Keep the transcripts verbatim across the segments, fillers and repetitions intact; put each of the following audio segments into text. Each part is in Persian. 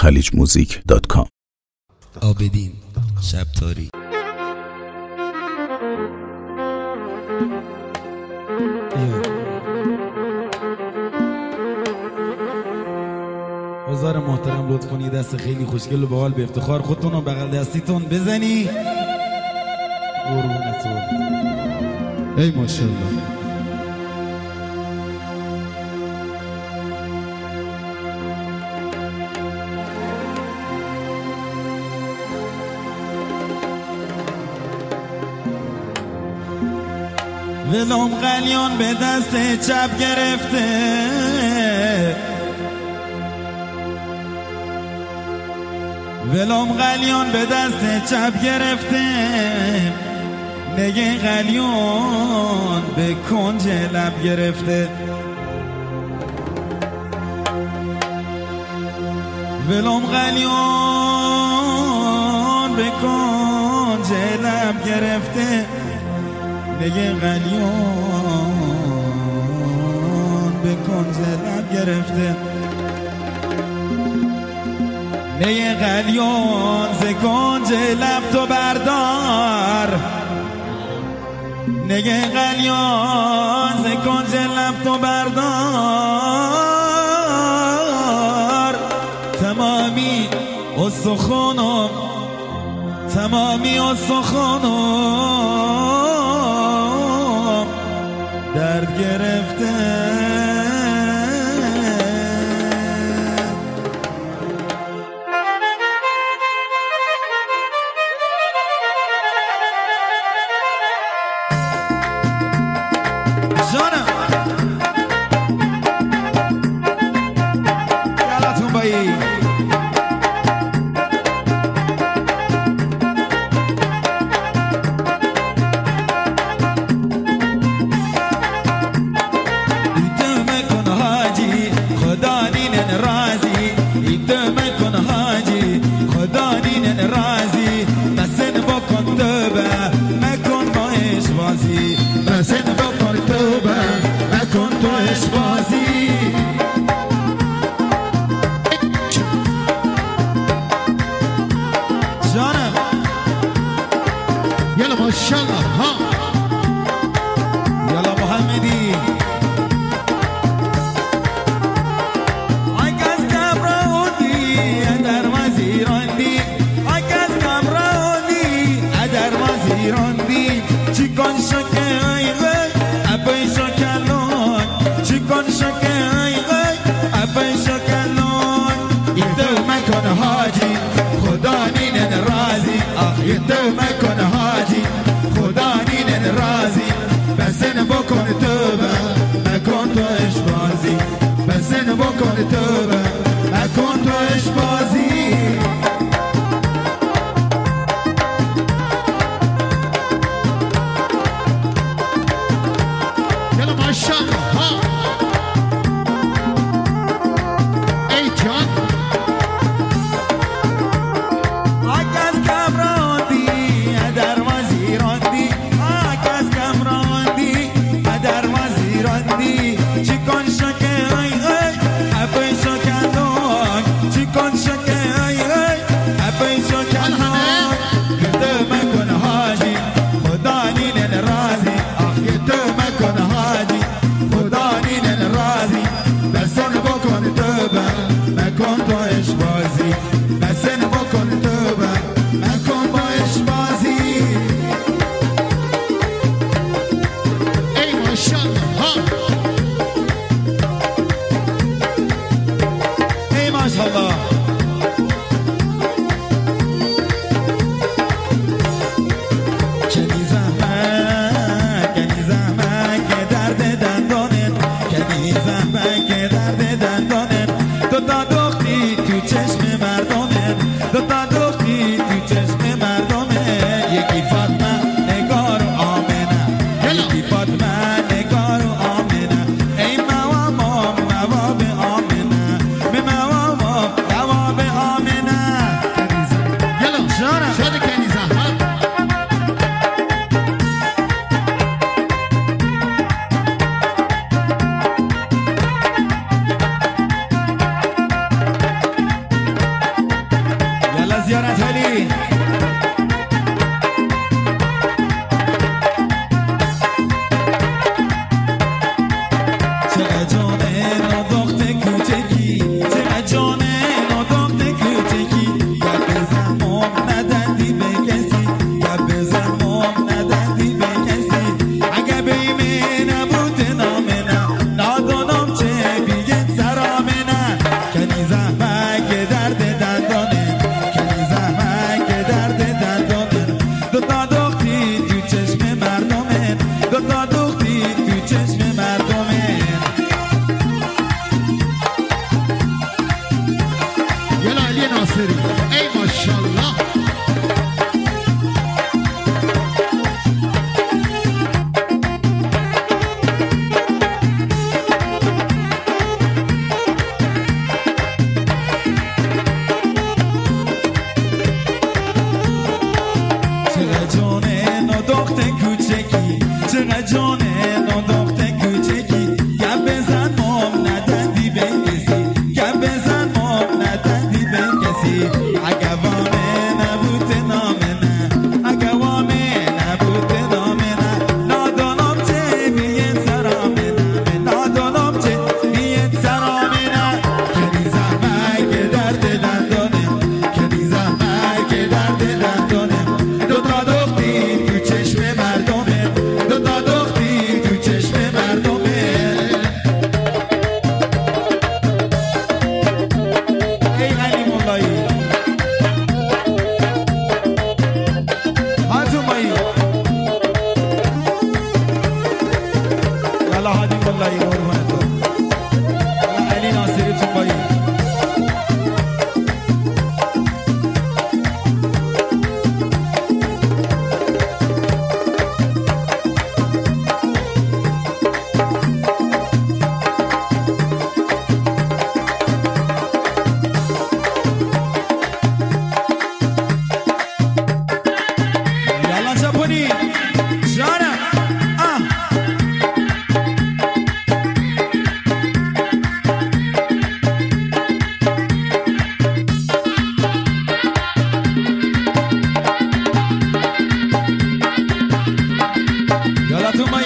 خلیج موزیک دات کام. آبدین شبتاری. بازار محترم لطف کنی دست خیلی خوشگل و باحال به افتخار خودتون و بغل دستیتون بزنی. قربونتون. ای ماشاءالله. ولوم قلیان به دست چپ گرفته، ولوم قلیان به دست چپ گرفته، نگه قلیان به کنج لب گرفته. ولوم قلیان به کنج لب گرفته، نگه قلیان به کنج لب گرفته. نگه قلیان ز کنج لب تو بردار، نگه قلیان ز کنج لب تو بردار. تمامی استخونم تمامی استخونم درد گرفته. جانم یالتون بایی ماشاءالله. ها یالا محمدی آگاز کامرانی ادر وزیراندی، آگاز کامرانی ادر وزیراندی. چیکن شکه ای غی ابی شکلون، چیکن شکه ای غی ابی شکلون. ایدو مکن حاجی خدا نین رازی، آخ ایدو مکن حاجی خدا نین رازی. بسن بکن توبه نکن تو اشبازی، بسن بکن توبه نکن تو اشبازی. یلا ماشاءالله. ها ای جان آگاز کامراندی ادر وزیراندی، آگاز کامراندی ادر وزیراندی. چیکن شکه ای ای ابی شکلون، چیکن شکه ای ای ابی شکلون. گده مکن حاجی خدا نین رازی، آخ گده مکن حاجی خدا نین رازی. بسن بکن توبه مکن تو اشبازی، بسن بکن توبه مکن با اشبازی. ای ماشاءالله. ها ای ماشاءالله. ناصری ای ماشاءالله چقدر جانه ناداخت کوچکی چقدر جانه ناداخت کوچکی گپ بزن مام ندندی به کسی گپ بزن مام ندندی به کسی اگه وامه نبود نامه نه اگه وامه نبود نامه نه نادانم چه بیت سرامه نه نادانم چه بیت سرامه نه کنی زحمه که درد دندانه کنی زحمه که درد دندانه دو تا دختری تو چشم مردمه دو تا دختری تو چشم مردمه ای علی مولایی هاتون بایی یالا هادی مولایی قربان تو یالا علی ناصری تو بایی یالا ژاپنی جانم آه یالا تو مایی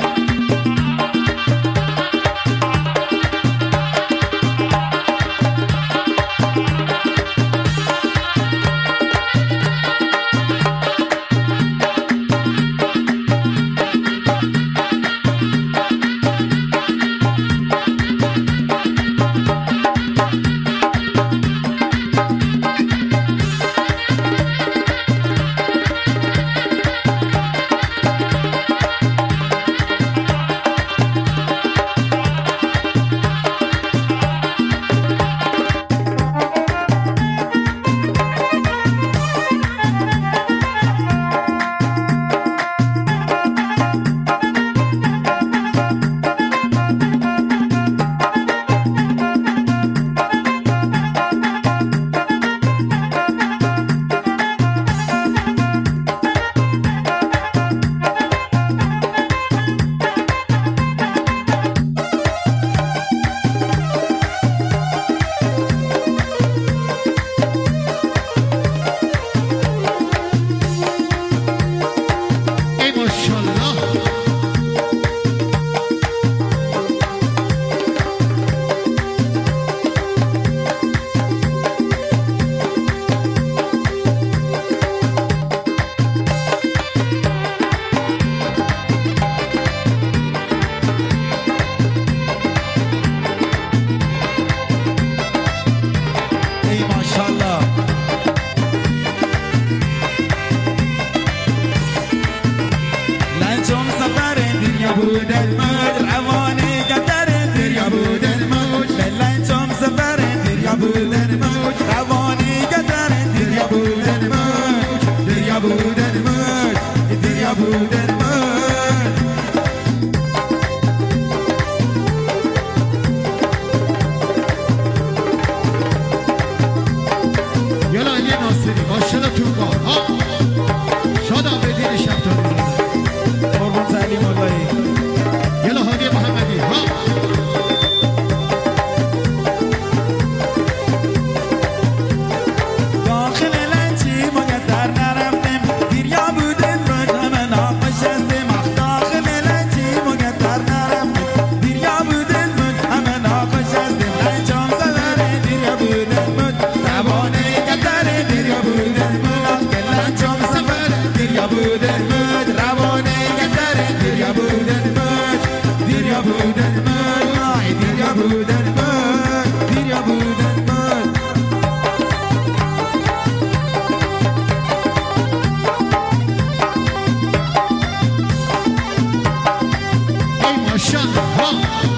ای ماشاءالله ای ماشاءالله لنجم سفر دنیا بود الموج روانی قدر دنیا بود الموج لنجم سفر دنیا بود الموج روانی قدر دنیا بود الموج دنیا بود الموج دنیا بود الموج یالا علی ناصری ماشاءالله تو ها شاد آبدین شبتانی قربان تعلیم مولایی یالا هادی محمدی ها داخل لنچی مقدر نرفتم دریا بود الموج همه ناقشستم داخل لنچی مقدر نرفتم دریا بود الموج همه ناقشستم لنجم سفر دریا بود الموج روانی قدر دریا بود الموج لنجم سفر دریا بود الموج روانی قدر دریا بود الموج دریا بود الموج آی دریا بود الموج دریا بود الموج ای ماشاءالله ها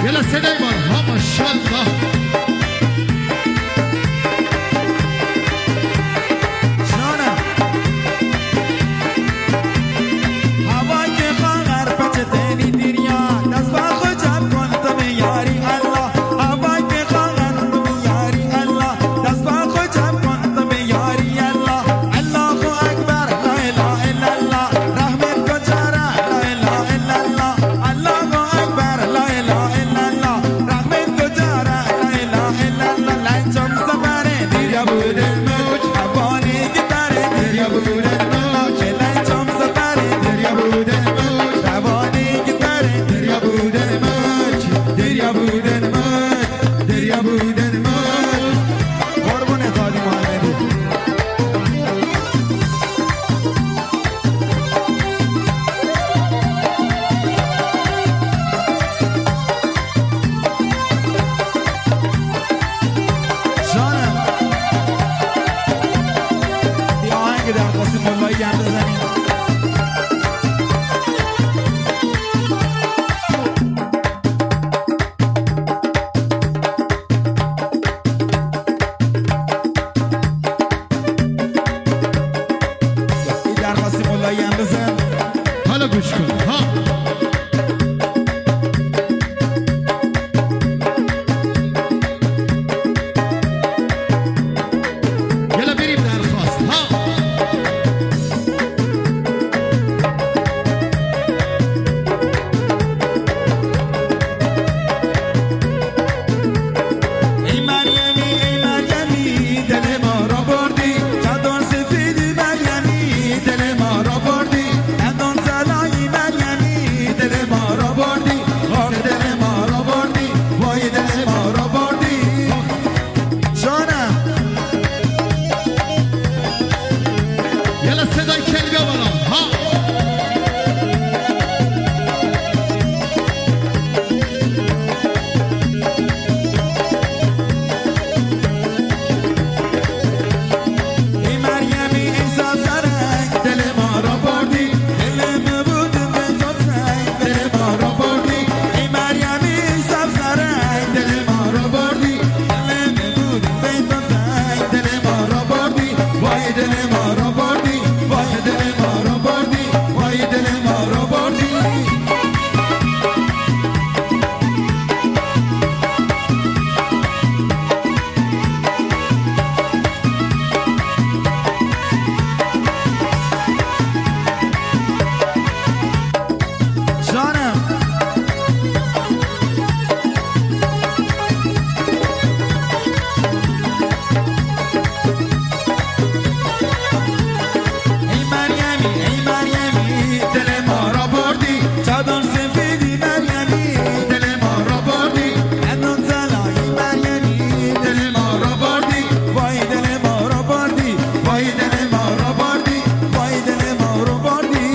یلا صدای بار ها ماشاءالله. حالا گوش کن ها. یلا بریم درخواست ها. ای مریمی ای مریمی دل ما را بردی، چادر سفیدی مریمی دل ما را بردی، دندان زلایی مریمی دل ما را بردی، خاک دل ما را بردی، وای دل ما را بردی. جانم یلا صدای کلبه بالا ها. ای مریمی ای سبزرنگ دل ما را بردی، دلم بود به تو سنگ دل ما را بردی. ای مریمی ای سبزرنگ دل ما را بردی، دلم بود به تو سنگ دل ما را بردی، وای دل ما را بردی، وای دل ما را بردی، وای دل ما را بردی. جانم ای مریمی ای مریمی دل ما را بردی، چادر سفیدی مریمی دل ما را بردی، دندان زلایی مریمی دل ما را بردی، وای دل ما را بردی، وای دل ما را بردی، وای دل ما را بردی.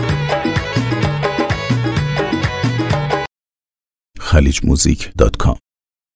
خلیج موزیک دات کام